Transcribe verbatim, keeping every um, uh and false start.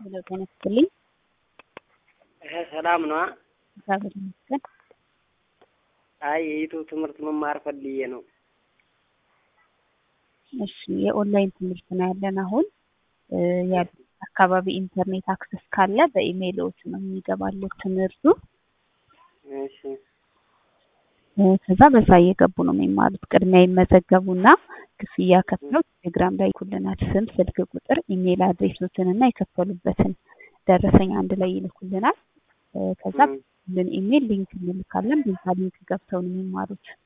ሄሎ ተነስተልኝ እህ ሰላም ነው። እግዚአብሔር ይመስገን። አይ የዩቲዩብ ትምህርት መማር ፈልጌ ነው። እሺ የኦንላይን ትምህርት ነው ያለን አሁን ያ አካባቢ ኢንተርኔት አክሰስ ካለ በኢሜይሎች ነው የሚገባለው ትምህርቱ። እሺ ከዛ በዛ እየገቡ ነው የሚማሩት። ቅድሚያ ይመዘገቡና ክፍያ ከፍለው ቴሌግራም ላይ ይልኩልናል። ስም፣ ስልክ ቁጥር፣ ኢሜይል አድሬሶችንና የከፈሉበትን ደረሰኝ አንድ ላይ ይልኩልናል። ከዛ ልን ኢሜይል ሊንክ እንልካለን። በዛ ሊንክ ገብተው ነው የሚማሩት።